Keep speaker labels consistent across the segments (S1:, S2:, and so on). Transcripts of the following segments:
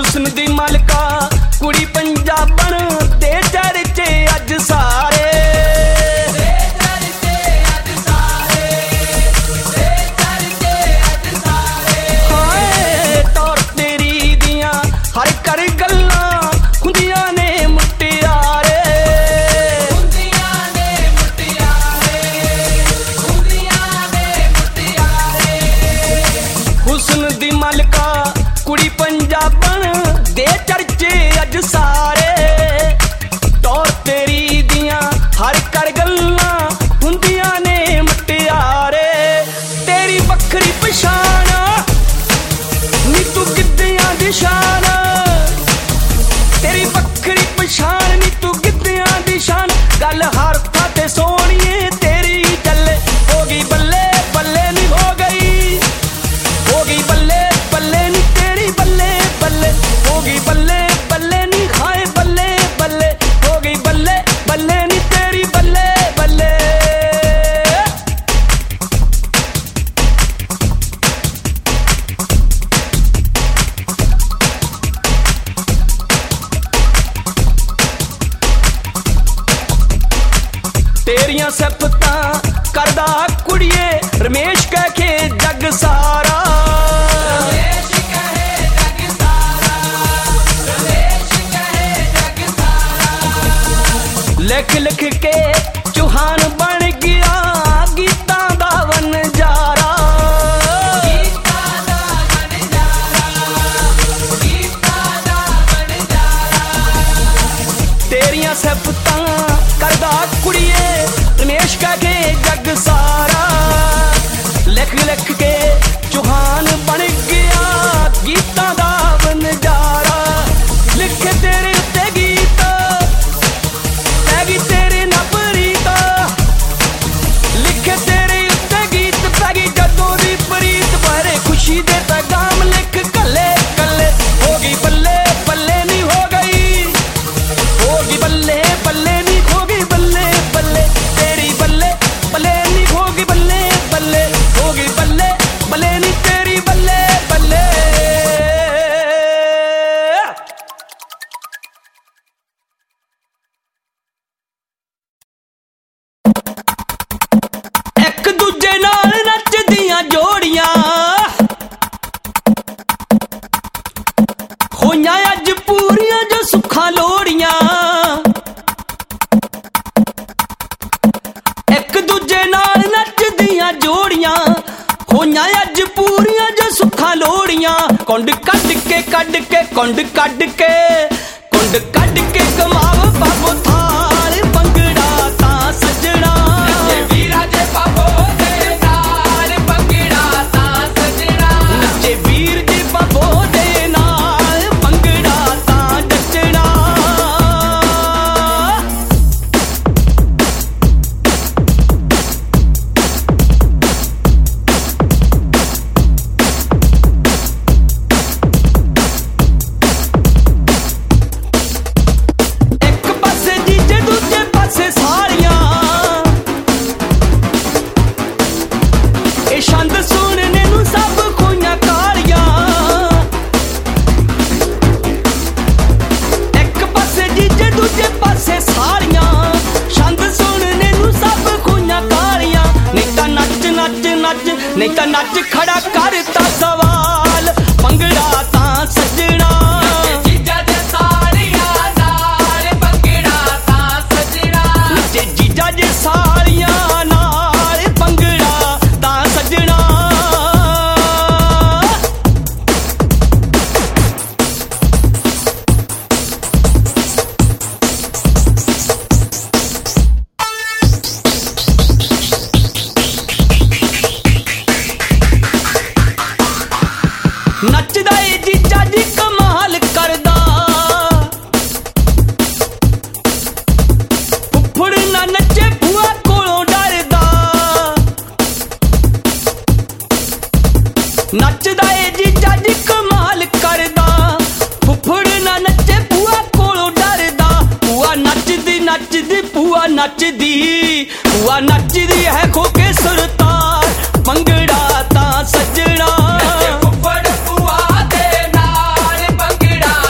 S1: हुस्न दी मालका कुड़ी पंजाबन दे चर्चे अज सारे तौर तेरी दियां हर कर गल्लां हुंदियां ने मुटियारे हुस्न दी मालका कुड़ी पंजाबन दे चर्चे अज सारे तौर तेरी दियां हर कर गल्लां हुंदियां ने मुटियारे तेरी बखरी पछाण नी तू गिद्धियां दी शान तेरी बखरी पछाण नी तू गिद्धियां दी शान गल हर था ते सोहणीए तेरी चले हो गई बल्ले बल्ले नी हो गई बल्ले बल्ले नी तेरी बल्ले बल्ले हो गई बल्ले बल्ले नी खाए बल्ले बल्ले हो गई बल्ले बल्ले नी तेरी बल्ले बल्ले तेरियां सिफतां करदा कुड़िए रमेश कह के जग सारा लिख लिख के चौहान बन गया गीतां दा वनजारा तेरियां सिफतां करदा कुड़िए रमेश कह के जग सारा लिख लिख के चौहान बन गया गीतां दा वनजारा लिख तेरे उत्ते गीत पैगी तेरे ना प्रीत लिखे तेरे उत्ते गीत पैगी जदों दी प्रीत भरे खुशी दे पैगाम लिख कल्ले कल्ले हो गई बल्ले बल्ले नी हो गई बल्ले बल्ले नी हो गई बल्ले बल्ले तेरी बल्ले बल्ले नी हो गई बल्ले बल्ले हो गई बल्ले बल्ले नी तेरी बल्ले बल्ले एक दूजे नाल नचदियां जोड़ियां होइयां अज पूरियां जो सुखां लोड़ियां एक दूजे नाल नचदियां जोड़ियां होइयां अज पूरियां जो सुखां लोड़ियां कुंड कड्ड के कुंड कड्ड के कमाव बाबो थाल पंगड़ा तां सजना वीरा जे बाबो दे नाल पंगड़ा तां सजना नचे वीर जे बाबो दे नाल पंगड़ा तां नचना एक पासे जीजे दूजे पासे सालियां ए छंद सुनने नू सब खोइयां कालियां एक पासे जीजे दूजे पासे सालियां छंद सुनने नू सब खोइयां कालियां नहीं तां नच नच नच नहीं तां नच खड़ा करता सवाल पंगड़ा तां सजना जीजा दे सालियां नाल पंगड़ा तां सजना नचे जीजा जे सालियां नाल पंगड़ा तां सजना नचदा ए जीजा जी कमाल करदा फुफड़ ना नचे बुआ कोलों डरदा नचदा ए जीजा जी कमाल करदा फुफड़ ना नचे बुआ कोलों डरदा बुआ नचदी नचदी बुआ नचदी है खो के सुरतार पंगड़ा तां सजना फुफड़ बुआ दे नाल पंगड़ा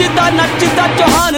S1: ਨੱਚਦਾ ਨੱਚਦਾ ਚੌਹਾਨ